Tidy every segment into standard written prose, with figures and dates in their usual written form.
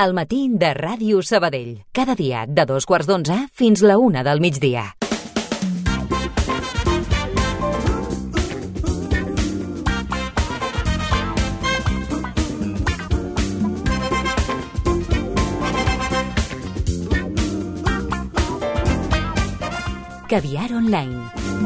El matí de Ràdio Sabadell. Cada dia de 2:15 fins la 1 del migdia. Caviar Online.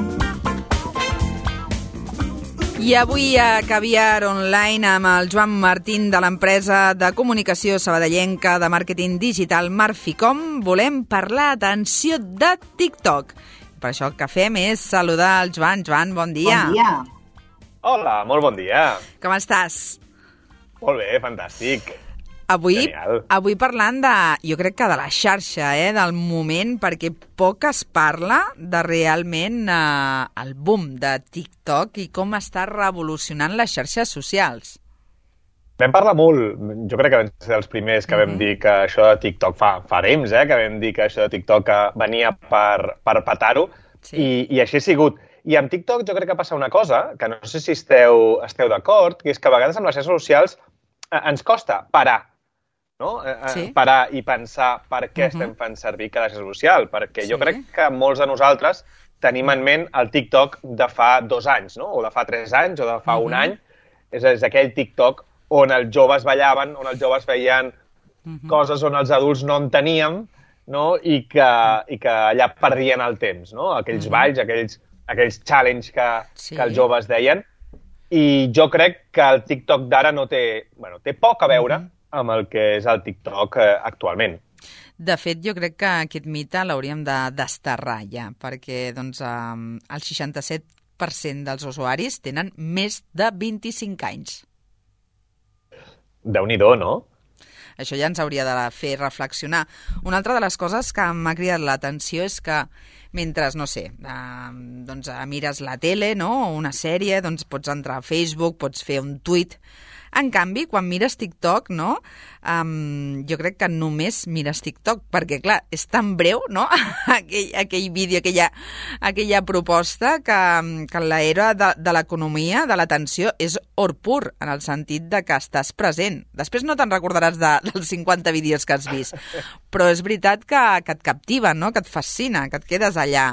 I avui a Caviar Online amb el Joan Martín de l'empresa de comunicació sabadellenca de màrqueting digital Marficom volem parlar, atenció, de TikTok. Per això el que fem és saludar el Joan. Joan, bon dia. Bon dia. Hola, molt bon dia. Com estàs? Molt bé, fantàstic. Avui parlant de, jo crec que de la xarxa, del moment, perquè poc es parla de realment el boom de TikTok i com està revolucionant les xarxes socials. Vam parlar molt, jo crec que vam ser els primers que vam dir que això de TikTok, fa temps, que vam dir que això de TikTok venia per petar-ho, sí. I així ha sigut. I amb TikTok jo crec que passa una cosa, que no sé si esteu d'acord, que és que a vegades amb les xarxes socials ens costa parar. No? Sí. Parar i pensar per què estem fent servir cada xarxa social, perquè jo crec que molts de nosaltres tenim en ment el TikTok de fa 2 anys, no? O de fa 3 anys, o de fa 1 any. És aquell TikTok on els joves ballaven, on els joves feien coses on els adults no en teníem, no? I que allà perdien el temps, no? Aquells balls, aquells challenge que els joves deien. I jo crec que el TikTok d'ara té poc a veure amb el que és el TikTok actualment. De fet, jo crec que aquest mite l'hauríem de desterrar ja, perquè doncs, el 67% dels usuaris tenen més de 25 anys. Déu-n'hi-do, no? Això ja ens hauria de fer reflexionar. Una altra de les coses que m'ha cridat l'atenció és que mentre, no sé, doncs mires la tele, no? O una sèrie, doncs pots entrar a Facebook, pots fer un tuit. En canvi, quan mires TikTok, no? Jo crec que només mires TikTok, perquè, clar, és tan breu, no? aquell vídeo, aquella proposta que en l'era de l'economia, de l'atenció, és or pur, en el sentit de que estàs present. Després no te'n recordaràs dels 50 vídeos que has vist, però és veritat que et captiva, no? Que et fascina, que et quedes allà.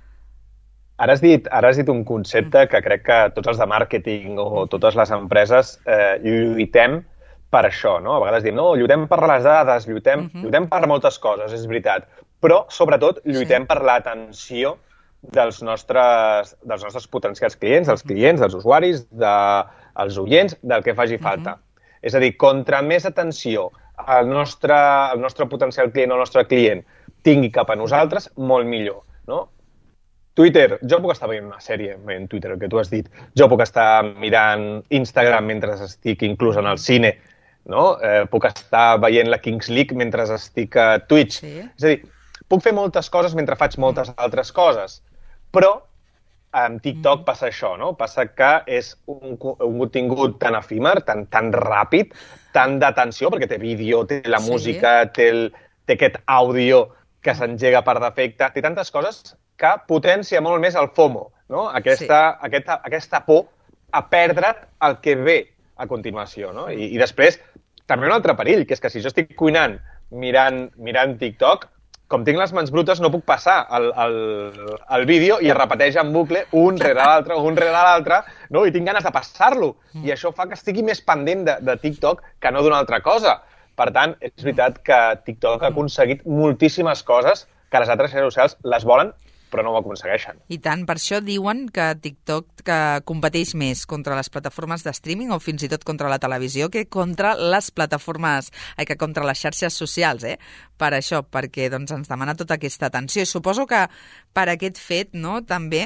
Ara has dit un concepte que crec que tots els de màrqueting o totes les empreses lluitem per això, no? A vegades diem, no, lluitem per les dades, lluitem per moltes coses, és veritat, però sobretot lluitem per l'atenció dels nostres potencials clients, dels usuaris, dels oients, del que faci falta. És a dir, contra més atenció el nostre potencial client o el nostre client tingui cap a nosaltres, molt millor, no? Twitter, jo puc estar veient una sèrie en Twitter, el que tu has dit. Jo puc estar mirant Instagram mentre estic inclús en el cine, no? Puc estar veient la Kings League mentre estic a Twitch. Sí. És a dir, puc fer moltes coses mentre faig moltes altres coses. Però amb TikTok passa això, no? Passa que és un contingut tan efímer, tan ràpid, tan d'atenció, perquè té vídeo, té la música, té aquest àudio que s'engega per defecte, té tantes coses que potència molt més el FOMO, no? Aquesta por a perdre't el que ve a continuació, no? I després, també un altre perill, que és que si jo estic cuinant mirant TikTok, com tinc les mans brutes no puc passar el vídeo i es repeteix en bucle un rere l'altre, no? I tinc ganes de passar-lo. I això fa que estigui més pendent de TikTok que no d'una altra cosa. Per tant, és veritat que TikTok ha aconseguit moltíssimes coses que les altres xarxes socials les volen, però no ho aconsegueixen. I tant, per això diuen que TikTok competeix més contra les plataformes de streaming o fins i tot contra la televisió que contra les contra les xarxes socials, Per això, perquè doncs, ens demana tota aquesta atenció. I suposo que per aquest fet, no, també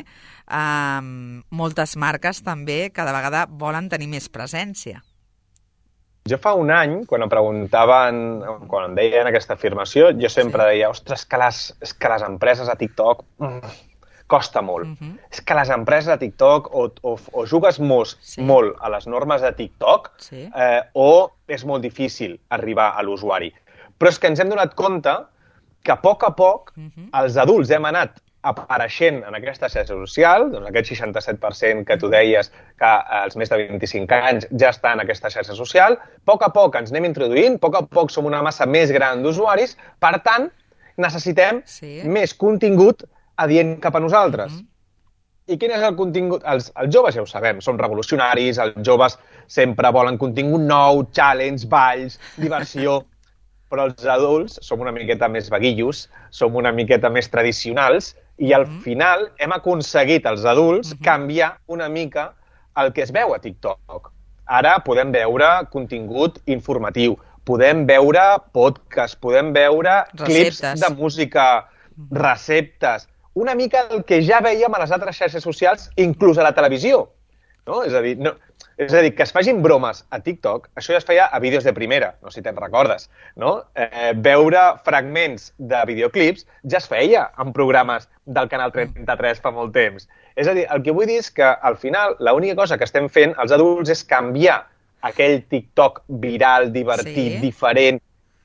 moltes marques també cada vegada volen tenir més presència. Jo fa 1 any, quan em preguntaven, quan em deien aquesta afirmació, jo sempre deia, ostres, és que les empreses a TikTok costa molt. És que les empreses a TikTok o jugues molt a les normes de TikTok o és molt difícil arribar a l'usuari. Però és que ens hem donat compte que a poc els adults hem anat apareixent en aquesta xarxa social, doncs aquest 67% que tu deies que als més de 25 anys ja està en aquesta xarxa social, a poc ens anem introduint, a poc som una massa més gran d'usuaris, per tant, necessitem més contingut adient cap a nosaltres. I quin és el contingut? Els joves ja ho sabem, són revolucionaris, els joves sempre volen contingut nou, challenge, balls, diversió, però els adults som una miqueta més vaguillos, som una miqueta més tradicionals i al final hem aconseguit, els adults, canviar una mica el que es veu a TikTok. Ara podem veure contingut informatiu, podem veure podcast, podem veure clips de música, receptes, una mica el que ja veiem a les altres xarxes socials, inclús a la televisió. No? És a dir, que es facin bromes a TikTok, això ja es feia a vídeos de primera, no sé si te'n recordes. No? Veure fragments de videoclips ja es feia en programes del Canal 33 fa molt temps. És a dir, el que vull dir és que al final l'única cosa que estem fent els adults és canviar aquell TikTok viral, divertit, diferent,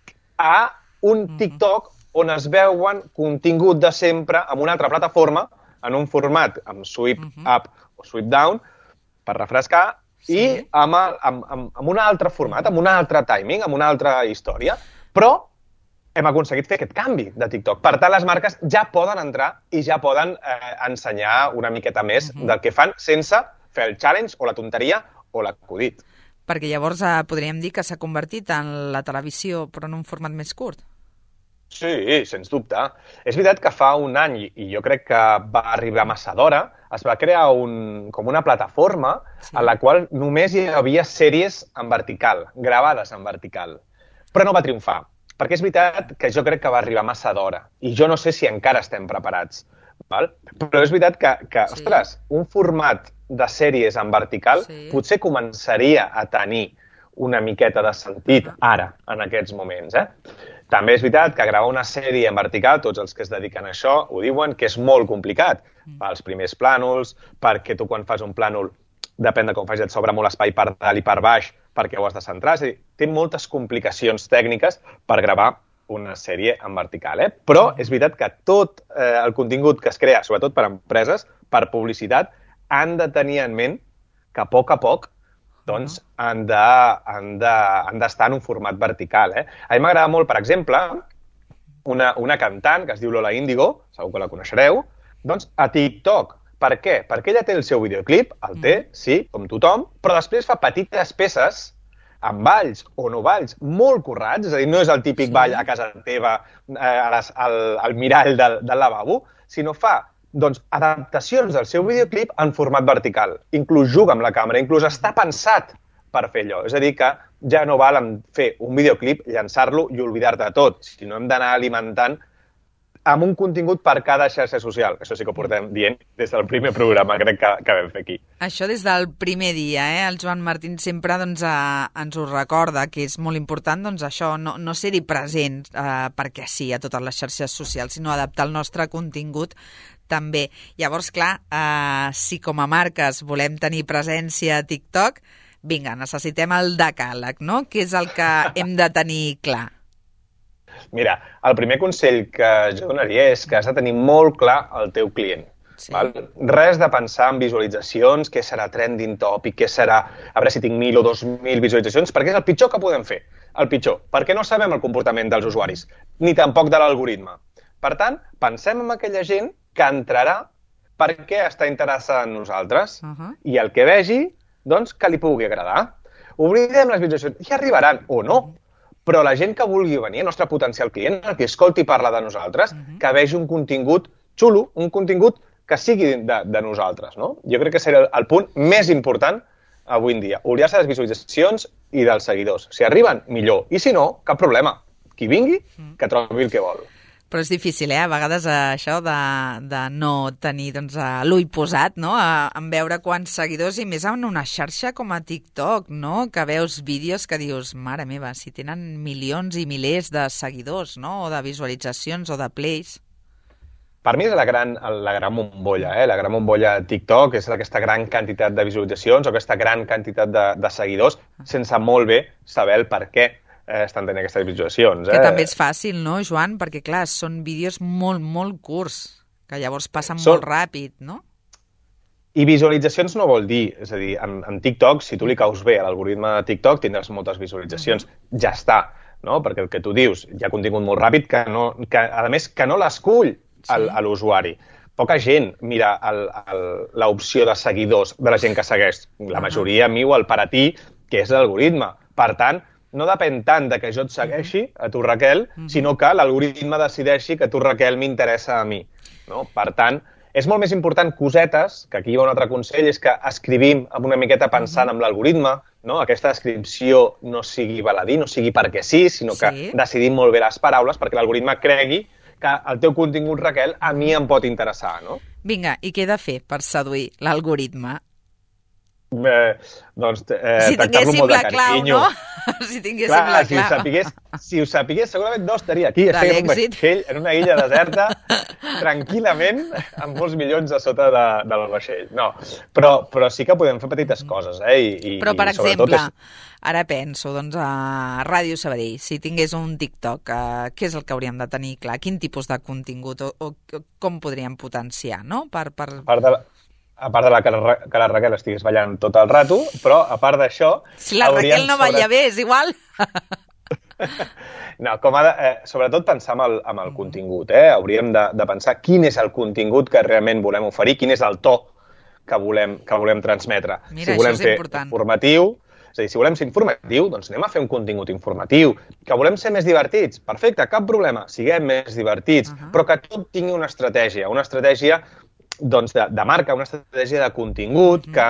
a un TikTok on es veuen contingut de sempre en una altra plataforma, en un format amb swipe up o swipe down, per refrescar, i amb un altre format, amb un altre timing, amb una altra història. Però hem aconseguit fer aquest canvi de TikTok. Per tant, les marques ja poden entrar i ja poden ensenyar una miqueta més del que fan sense fer el challenge o la tonteria o l'acudit. Perquè llavors podríem dir que s'ha convertit en la televisió, però en un format més curt. Sí, sens dubte. És veritat que fa un any, i jo crec que va arribar massa d'hora, es va crear com una plataforma en la qual només hi havia sèries en vertical, gravades en vertical. Però no va triomfar, perquè és veritat que jo crec que va arribar massa d'hora, i jo no sé si encara estem preparats. Val? Però és veritat que ostres, un format de sèries en vertical potser començaria a tenir una miqueta de sentit ara, en aquests moments. També és veritat que gravar una sèrie en vertical, tots els que es dediquen a això ho diuen, que és molt complicat. Els primers plànols, perquè tu quan fas un plànol, depèn de com facis, et sobra molt espai per dalt i per baix, perquè ho has de centrar. És a dir, té moltes complicacions tècniques per gravar una sèrie en vertical. Però és veritat que tot el contingut que es crea, sobretot per empreses, per publicitat, han de tenir en ment que a poc doncs han d'estar en un format vertical. A mi m'agrada molt, per exemple, una cantant que es diu Lola Índigo, segur que la coneixereu, doncs a TikTok. Per què? Perquè ella té el seu videoclip, el té, sí, com tothom, però després fa petites peces amb balls o no balls molt currats, és a dir, no és el típic ball a casa teva al mirall del lavabo, sinó fa adaptacions del seu videoclip en format vertical. Inclús juga amb la càmera, inclús està pensat per fer allò. És a dir, que ja no val fer un videoclip, llançar-lo i oblidar-te de tot, sinó hem d'anar alimentant amb un contingut per cada xarxa social. Això sí que ho portem dient des del primer programa, crec que vam fer aquí. Això des del primer dia, El Joan Martín sempre ens ho recorda, que és molt important això, no ser-hi present perquè sí a totes les xarxes socials, sinó adaptar el nostre contingut també. Llavors, clar, si com a marques volem tenir presència a TikTok, vinga, necessitem el decàleg, no? Què és el que hem de tenir clar? Mira, el primer consell que jo donaria és que has de tenir molt clar el teu client. Val? Res de pensar en visualitzacions, què serà trending topic, què serà, a veure si tinc 1.000 o 2.000 visualitzacions, perquè és el pitjor que podem fer. El pitjor, perquè no sabem el comportament dels usuaris, ni tampoc de l'algoritme. Per tant, pensem en aquella gent que entrarà perquè està interessada en nosaltres i el que vegi, doncs, que li pugui agradar. Oblidem les visualitzacions, ja arribaran o no, però la gent que vulgui venir, el nostre potencial client, el que escolti parlar de nosaltres, que vegi un contingut xulo, un contingut que sigui de nosaltres. No? Jo crec que serà el punt més important avui en dia. Oblidar-se de les visualitzacions i dels seguidors. Si arriben, millor. I si no, cap problema. Qui vingui, que trobi el que vol. Però és difícil, a vegades això de no tenir l'ull posat, no? En veure quants seguidors, i més en una xarxa com a TikTok, no? Que veus vídeos que dius, mare meva, si tenen milions i milers de seguidors, no? O de visualitzacions o de plays. Per mi és la gran bombolla, La gran bombolla de TikTok és aquesta gran quantitat de visualitzacions o aquesta gran quantitat de seguidors sense molt bé saber el per què estan tenint aquestes visualitzacions. Que també és fàcil, no, Joan? Perquè, clar, són vídeos molt, molt curts. que llavors passen molt ràpid, no? I visualitzacions no vol dir, és a dir, en TikTok, si tu li caus bé a l'algoritme de TikTok, tindràs moltes visualitzacions, ja està, no? Perquè el que tu dius, hi ha contingut molt ràpid que a més, que no l'escull a l'usuari. Poca gent mira l'opció de seguidors de la gent que segueix. La majoria miu el per a ti, que és l'algoritme. Per tant, no depèn tant de que jo et segueixi, a tu, Raquel, sinó que l'algoritme decideixi que tu, Raquel, m'interessa a mi. No? Per tant, és molt més important cosetes, que aquí hi ha un altre consell, és que escrivim amb una miqueta pensant en l'algoritme, no? Aquesta descripció no sigui baladí, no sigui perquè sí, sinó que decidim molt bé les paraules perquè l'algoritme cregui que el teu contingut, Raquel, a mi em pot interessar, no? Vinga, i què he de fer per seduir l'algoritme? Doncs si tractar-lo molt de carinyo. No? Si tinguéssim la clau. Si ho sapigués, segurament no estaria aquí. Estaria en un vaixell, en una illa deserta, tranquil·lament, amb molts milions a sota del vaixell. No, però sí que podem fer petites coses, Però, per exemple, ara penso, doncs, a Ràdio Sabadell, si tingués un TikTok, què és el que hauríem de tenir clar? Quin tipus de contingut o com podríem potenciar, no? A part de que la Raquel estigués ballant tot el rato, però a part d'això... Si la Raquel no balla bé, és igual. No, sobretot pensar en el contingut. Hauríem de pensar quin és el contingut que realment volem oferir, quin és el to que volem transmetre. Mira, si volem això és important. Informatiu, és a dir, si volem ser informatiu, doncs anem a fer un contingut informatiu. Que volem ser més divertits? Perfecte, cap problema, siguem més divertits, però que tot tingui una estratègia doncs, de marca, una estratègia de contingut, que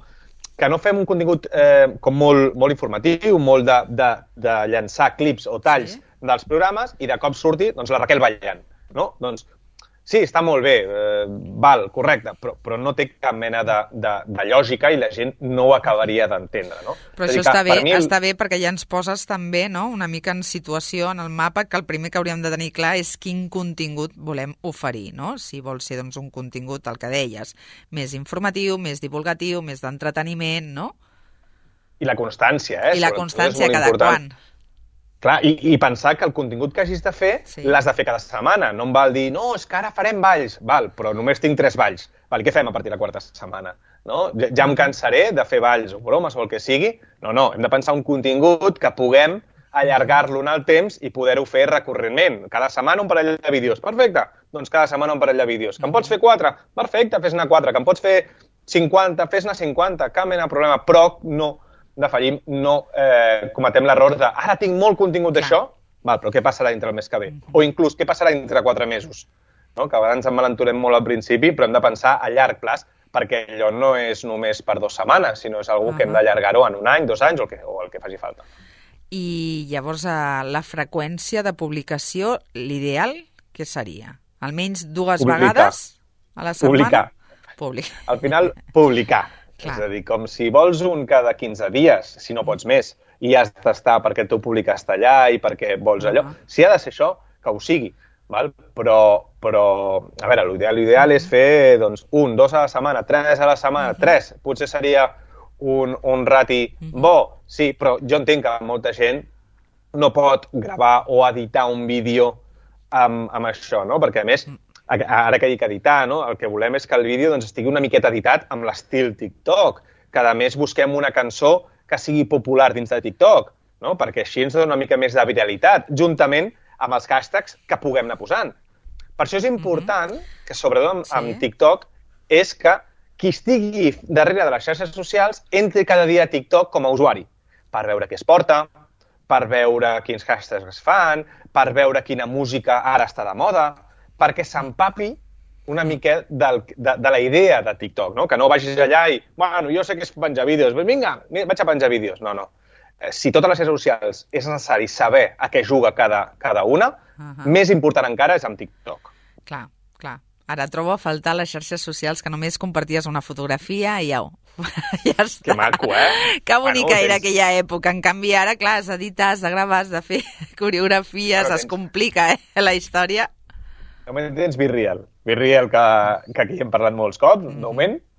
no fem un contingut com molt informatiu, molt de llançar clips o talls dels programes i de cop surti doncs, la Raquel ballant. No? Doncs sí, està molt bé, val, correcte, però no té cap mena de lògica i la gent no ho acabaria d'entendre. No? Però això està bé perquè ja ens poses també, no?, una mica en situació, en el mapa, que el primer que hauríem de tenir clar és quin contingut volem oferir, no? Si vol ser doncs, un contingut, el que deies, més informatiu, més divulgatiu, més d'entreteniment, no? I la constància, I la constància cada quan. Clar, i pensar que el contingut que hagis de fer l'has de fer cada setmana. No em val dir, no, és que ara farem balls. Val, però només tinc 3 balls. Val, què fem a partir de la 4ª setmana? No? Ja em cansaré de fer balls o bromes o el que sigui. No, hem de pensar un contingut que puguem allargar-lo en el temps i poder-ho fer recurrentment. Cada setmana un parell de vídeos. Perfecte, doncs cada setmana un parell de vídeos. Que em pots fer 4? Perfecte, fes-ne 4. Que em pots fer 50? Fes-ne 50. Cap mena de problema, però no defallim, no cometem l'error de ara tinc molt contingut d'això, però què passarà dintre el mes que ve? O inclús, què passarà dintre 4 mesos? No? Que a vegades ens emmalentorem molt al principi, però hem de pensar a llarg plaç, perquè allò no és només per 2 setmanes, sinó és algú que hem d'allargar-ho en 1 any, 2 anys o el que faci falta. I llavors la freqüència de publicació, l'ideal, què seria? Almenys 2 vegades a la setmana? Publicar. Al final, publicar. Clar. És a dir, com si vols un cada 15 dies, si no pots més, i has d'estar perquè el teu públic està allà i perquè vols allò. Si ha de ser això, que ho sigui. Val? Però a veure, l'ideal és fer doncs, 1, 2 a la setmana, 3 a la setmana, 3. Potser seria un rati bo, sí, però jo entenc que molta gent no pot gravar o editar un vídeo amb això, no? Perquè, a més, ara que dic editar, no? El que volem és que el vídeo doncs, estigui una miqueta editat amb l'estil TikTok, que a més busquem una cançó que sigui popular dins de TikTok, no? Perquè així ens dona una mica més de viralitat, juntament amb els hashtags que puguem anar posant. Per això és important que, sobretot amb TikTok, és que qui estigui darrere de les xarxes socials entri cada dia a TikTok com a usuari, per veure què es porta, per veure quins hashtags es fan, per veure quina música ara està de moda, perquè s'empapi una mica de la idea de TikTok, no? Que no vagis allà i, bueno, jo sé que és penjar vídeos, vinga, vaig a penjar vídeos. No. Si totes les xarxes socials és necessari saber a què juga cada una, més important encara és amb TikTok. Clar. Ara trobo a faltar les xarxes socials que només comparties una fotografia i ja està. Que maco, Que bonica era aquella època. En canvi, ara, clar, has d'editar, has de gravar, has de fer coreografies, es complica, la història. De moment tens BeReal, que aquí hem parlat molts cops, de moment,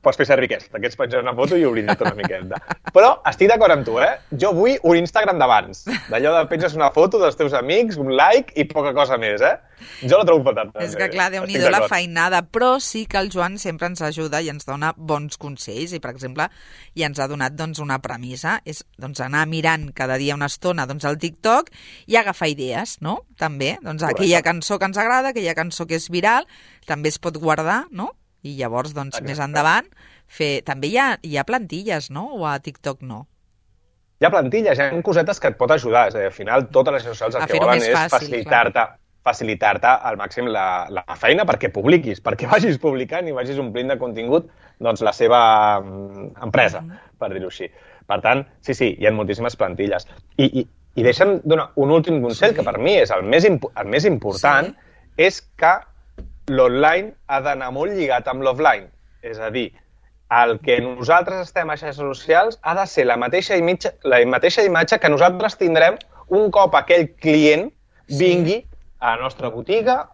pots fer servir aquests penjar una foto i oblidar-te una miqueta. Però estic d'acord amb tu, Jo vull un Instagram d'abans. D'allò de penges una foto dels teus amics, un like i poca cosa més, Jo la trobo fatal. És que, clar, Déu-n'hi-do la feinada, però sí que el Joan sempre ens ajuda i ens dona bons consells i, per exemple, ja ens ha donat una premissa, és anar mirant cada dia una estona el TikTok i agafar idees, no? També, aquella cançó que ens agrada, aquella cançó que és viral, també es pot guardar, no? I llavors, més endavant, també hi ha plantilles, no? O a TikTok no? Hi ha plantilles, hi ha cosetes que et pot ajudar. És a dir, al final, totes les xarxes socials el que volen és facilitar-te al màxim la feina perquè publiquis, perquè vagis publicant i vagis omplint de contingut la seva empresa, per dir-ho així. Per tant, sí, hi ha moltíssimes plantilles. I deixa'm donar un últim consell, que per mi és el més important, és que l'online ha d'anar molt lligat amb l'offline. És a dir, el que nosaltres estem a xarxes socials ha de ser la mateixa imatge que nosaltres tindrem un cop aquell client vingui a la nostra botiga,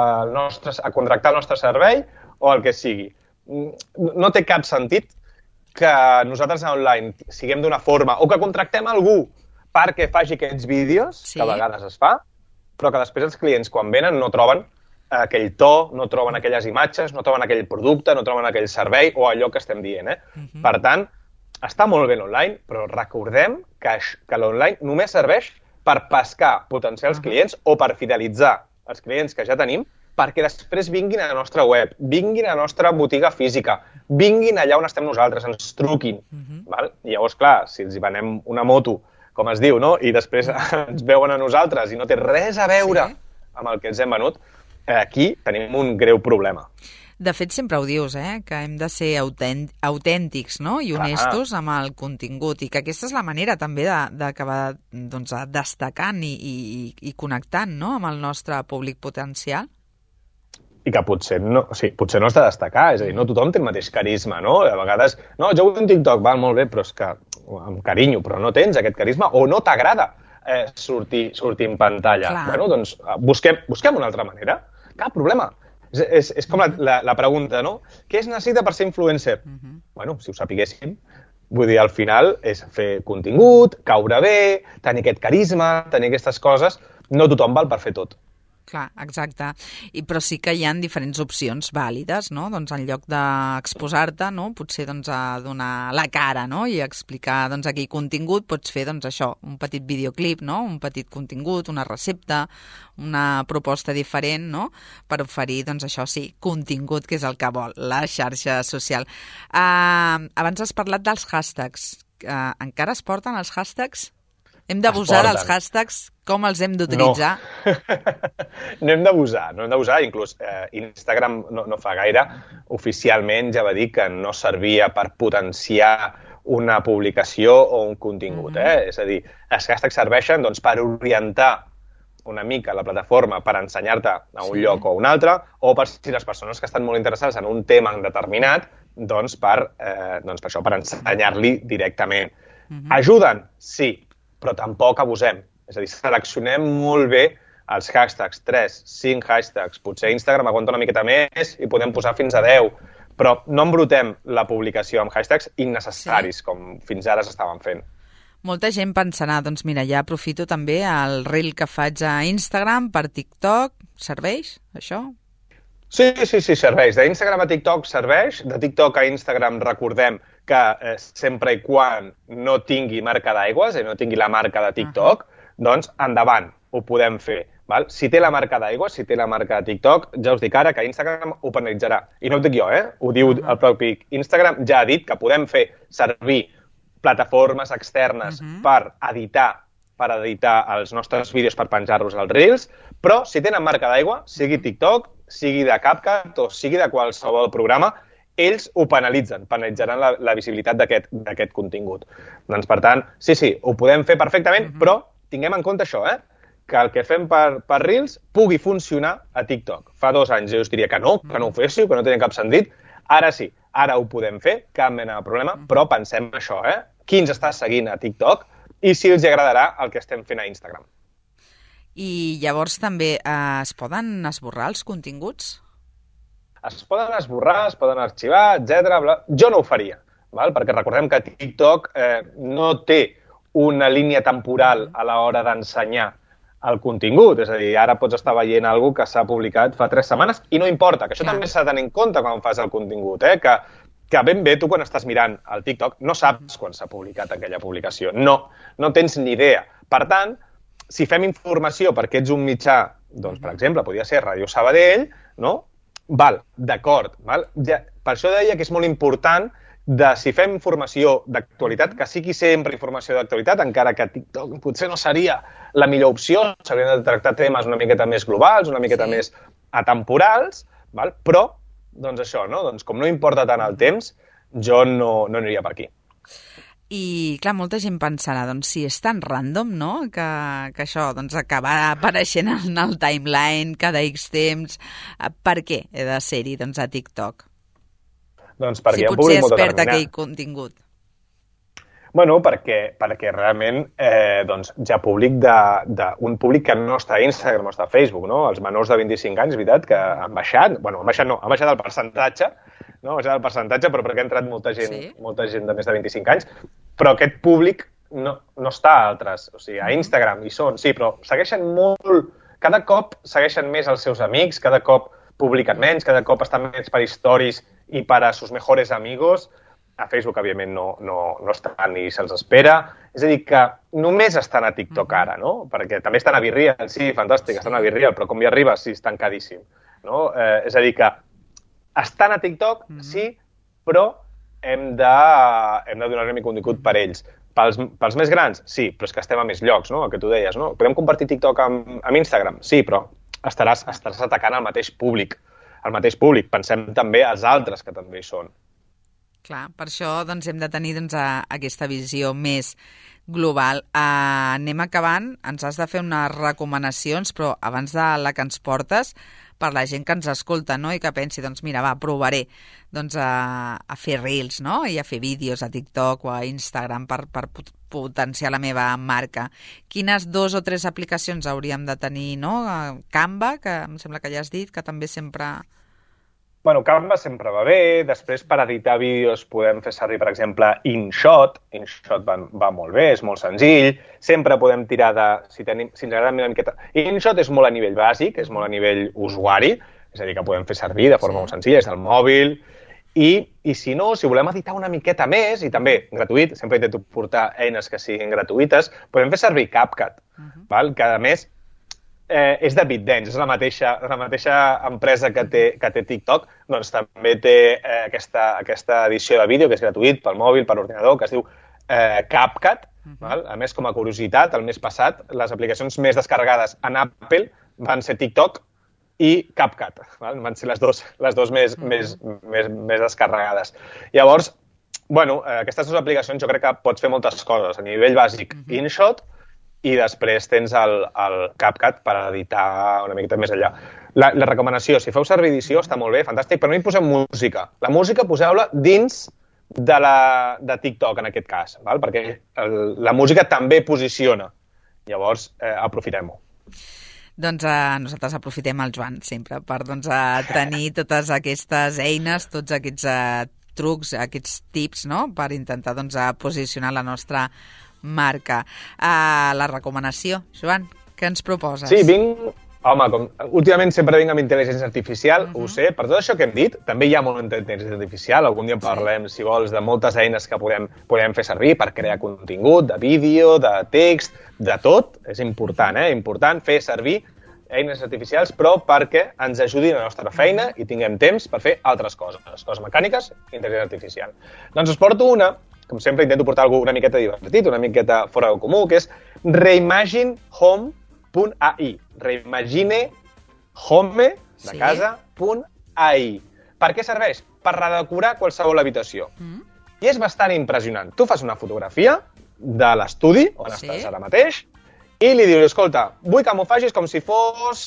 a contractar el nostre servei o el que sigui. No té cap sentit que nosaltres online siguem d'una forma o que contractem algú perquè faci aquests vídeos, que a vegades es fa, però que després els clients, quan venen, no troben aquell to, no troben aquelles imatges, no troben aquell producte, no troben aquell servei o allò que estem dient. Per tant, està molt bé l'online, però recordem que l'online només serveix per pescar potencials clients o per fidelitzar els clients que ja tenim perquè després vinguin a la nostra web, vinguin a la nostra botiga física, vinguin allà on estem nosaltres, ens truquin. I llavors, clar, si els hi venem una moto, com es diu, no? I després ens veuen a nosaltres i no té res a veure amb el que ens hem venut, aquí tenim un greu problema. De fet, sempre ho dius, que hem de ser autèntics, no? I honestos amb el contingut i que aquesta és la manera també d'acabar destacant i connectant, no?, amb el nostre públic potencial. I que potser no has de destacar, és a dir, no tothom té el mateix carisma, no? A vegades, no, jo vull un TikTok, val, molt bé, però és que amb carinyo, però no tens aquest carisma o no t'agrada sortir en pantalla. Bueno, doncs busquem una altra manera. Cap problema. És com la pregunta, no? Què es necessita per ser influencer? Bueno, si ho sapiguéssim, vull dir, al final és fer contingut, caure bé, tenir aquest carisma, tenir aquestes coses. No tothom val per fer tot. Clar, exacte. Però sí que hi ha diferents opcions vàlides, no? En lloc d'exposar-te, no? Potser a donar la cara, no? I explicar aquell contingut, pots fer això, un petit videoclip, no? Un petit contingut, una recepta, una proposta diferent, no? Per oferir, això sí, contingut, que és el que vol la xarxa social. Abans has parlat dels hashtags. Encara es porten els hashtags? Hem d'abusar dels hashtags? Com els hem d'utilitzar? No hem d'abusar. Inclús Instagram no fa gaire, oficialment ja va dir que no servia per potenciar una publicació o un contingut. És a dir, els hashtags serveixen per orientar una mica la plataforma per ensenyar-te a un lloc o a un altre, o per si les persones que estan molt interessades en un tema determinat, per això, per ensenyar-li directament. Ajuden? Sí, però tampoc abusem. És a dir, seleccionem molt bé els hashtags, 3, 5 hashtags. Potser Instagram aguanta una miqueta més i podem posar fins a 10, però no embrutem la publicació amb hashtags innecessaris, com fins ara s'estaven fent. Molta gent pensarà, mira, ja aprofito també el reel que faig a Instagram per TikTok. Serveix, això? Sí, serveix. D'Instagram a TikTok serveix. De TikTok a Instagram recordem que sempre i quan no tingui marca d'aigües i no tingui la marca de TikTok, doncs endavant, ho podem fer. Val? Si té la marca d'aigües, si té la marca de TikTok, ja us dic ara que Instagram ho penalitzarà. I no ho dic jo, ho diu el propi Instagram, ja ha dit que podem fer servir plataformes externes per editar els nostres vídeos per penjar-los als Reels, però si tenen marca d'aigua, sigui TikTok, sigui de CapCut o sigui de qualsevol programa, ells ho penalitzaran la visibilitat d'aquest contingut. Doncs, per tant, sí, ho podem fer perfectament, però tinguem en compte això, que el que fem per Reels pugui funcionar a TikTok. Fa 2 anys jo us diria que no ho féssiu, que no tenia cap sentit. Ara sí, ara ho podem fer, cap mena de problema, però pensem això, qui ens està seguint a TikTok i si els agradarà el que estem fent a Instagram. I llavors també es poden esborrar els continguts? es poden esborrar, es poden arxivar, etc. Jo no ho faria, val? Perquè recordem que TikTok no té una línia temporal a l'hora d'ensenyar el contingut. És a dir, ara pots estar veient alguna que s'ha publicat fa 3 setmanes i no importa, que això també s'ha de tenir en compte quan fas el contingut, que ben bé tu quan estàs mirant el TikTok no saps quan s'ha publicat aquella publicació. No tens ni idea. Per tant, si fem informació perquè ets un mitjà, doncs, per exemple, podria ser Ràdio Sabadell, no? Val, d'acord. Per això deia que és molt important si fem informació d'actualitat, que sigui sempre informació d'actualitat, encara que TikTok potser no seria la millor opció, s'haurien de tractar temes una miqueta més globals, una miqueta més atemporals, però, doncs això, no? Doncs com no importa tant el temps, jo no aniria per aquí. I, clar, molta gent pensarà, doncs, si és tan random, no?, que això doncs, acaba apareixent en el timeline cada X temps. Per què he de ser-hi, doncs, a TikTok? Doncs perquè si hi ha un públic molt determinat. Si potser es perd aquell contingut. Bueno, perquè realment doncs, hi ha un públic que no està a Instagram o està a Facebook, no? Els menors de 25 anys, és veritat, que han baixat, han baixat el percentatge, no? Ha baixat el percentatge, però perquè ha entrat molta gent de més de 25 anys, però aquest públic no està a altres. O sigui, a Instagram hi són, sí, però segueixen molt... Cada cop segueixen més els seus amics, cada cop publiquen menys, cada cop estan més per stories i per a sus mejores amigos. A Facebook, òbviament, no estan ni se'ls espera. És a dir, que només estan a TikTok ara, no? Perquè també estan a Virreal, sí, fantàstic, estan a Virreal, però com hi arribes? Sí, és tancadíssim. No? És a dir, que estan a TikTok, sí, però hem de donar un contingut per ells. Pels més grans, sí, però és que estem a més llocs, no? El que tu deies, no? Podem compartir TikTok amb Instagram? Sí, però estaràs atacant el mateix públic. Pensem també als altres que també hi són. Clar, per això doncs, hem de tenir aquesta visió més global. Anem acabant, ens has de fer unes recomanacions, però abans de la que ens portes, per la gent que ens escolta, no?, i que pensi, doncs mira, provaré doncs, a fer reels, no?, i a fer vídeos a TikTok o a Instagram per potenciar la meva marca. Quines 2 o 3 aplicacions hauríem de tenir, no? Canva, que em sembla que ja has dit, que també sempre... Bueno, Canva sempre va bé. Després, per editar vídeos, podem fer servir, per exemple, InShot. InShot va molt bé, és molt senzill. Sempre podem tirar de... Si ens agrada una miqueta... InShot és molt a nivell bàsic, és molt a nivell usuari, és a dir, que podem fer servir de forma molt senzilla, és del mòbil. I si no, si volem editar una miqueta més, i també gratuït, sempre intento portar eines que siguin gratuïtes, podem fer servir CapCut, que a més és de BitDance, és la mateixa empresa que té TikTok, doncs també té aquesta edició de vídeo que és gratuït pel mòbil, per l'ordinador, que es diu CapCut. A més, com a curiositat, el mes passat, les aplicacions més descarregades en Apple van ser TikTok i CapCut. Van ser les dos més descarregades. Llavors, aquestes 2 aplicacions jo crec que pots fer moltes coses. A nivell bàsic, InShot, i després tens el CapCut per editar una miqueta més enllà. La recomanació, si feu servir edició, està molt bé, fantàstic, però no hi posem música. La música poseu-la dins de TikTok, en aquest cas, perquè la música també posiciona. Llavors, aprofitem-ho. Doncs nosaltres aprofitem el Joan sempre per tenir totes aquestes eines, tots aquests trucs, aquests tips, no?, per intentar posicionar la nostra marca. La recomanació, Joan, què ens proposes? Sí, últimament sempre vinc amb intel·ligència artificial, ho sé, per tot això que hem dit, també hi ha molta intel·ligència artificial, algun dia parlem, si vols, de moltes eines que podem fer servir per crear contingut, de vídeo, de text, de tot, és important, important fer servir eines artificials, però perquè ens ajudin a la nostra feina i tinguem temps per fer altres coses mecàniques i intel·ligència artificial. Doncs us porto una, com sempre intento portar alguna una miqueta divertit, una miqueta fora del comú, que és reimaginehome.ai. Reimaginehome, de casa.ai. Per què serveix? Per redecorar qualsevol habitació. I és bastant impressionant. Tu fas una fotografia de l'estudi, on estàs ara mateix, i li dius, escolta, vull que m'ho facis com si fos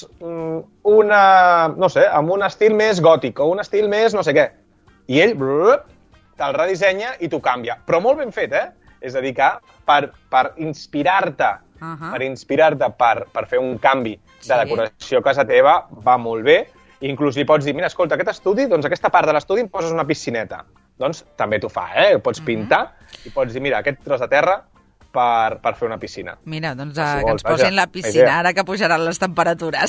amb un estil més gòtic o un estil més no sé què. I ell te'l redissenya i t'ho canvia. Però molt ben fet, És a dir, que per inspirar-te per fer un canvi de decoració a casa teva va molt bé Inclús li pots dir, mira, escolta, aquest estudi, doncs aquesta part de l'estudi em poses una piscineta. Doncs també t'ho fa, Ho pots pintar i pots dir, mira, aquest tros de terra per fer una piscina. Mira, doncs Si que vols, ens posin vaja, la piscina, ara que pujaran les temperatures.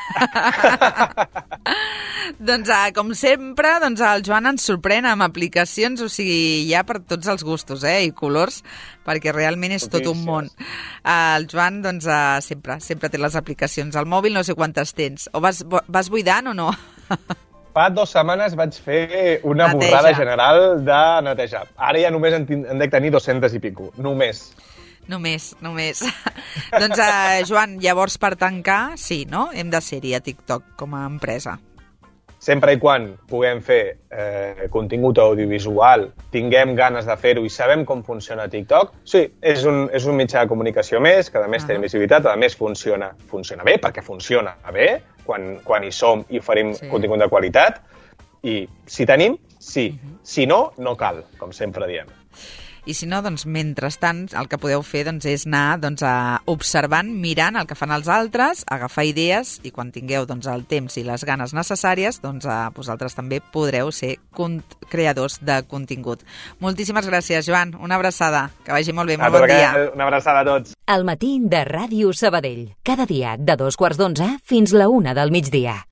Doncs, com sempre, doncs el Joan ens sorprèn amb aplicacions, o sigui, hi ha per tots els gustos, i colors, perquè realment és tot un món. El Joan, doncs, sempre té les aplicacions al mòbil, no sé quantes tens. O vas buidant o no? Fa 2 setmanes vaig fer una Neteja. borrada general de netejar. Ara ja només en dec tenir 200 i pico. Només. Només. Doncs, Joan, llavors per tancar, sí, no? Hem de ser-hi a TikTok com a empresa. Sempre i quan puguem fer contingut audiovisual, tinguem ganes de fer-ho i sabem com funciona TikTok, sí, és un mitjà de comunicació més, que a més té visibilitat, a més funciona bé, perquè funciona bé, quan hi som i oferim contingut de qualitat, i si tenim, sí. Si no, no cal, com sempre diem. I si no, doncs, mentrestant, el que podeu fer doncs, és anar observant, mirant el que fan els altres, agafar idees, i quan tingueu doncs, el temps i les ganes necessàries, doncs, vosaltres també podreu ser creadors de contingut. Moltíssimes gràcies, Joan. Una abraçada. Que vagi molt bé. Molt bon dia. Una abraçada a tots. El matí de Ràdio Sabadell. Cada dia de 2:15 fins la 1 del migdia.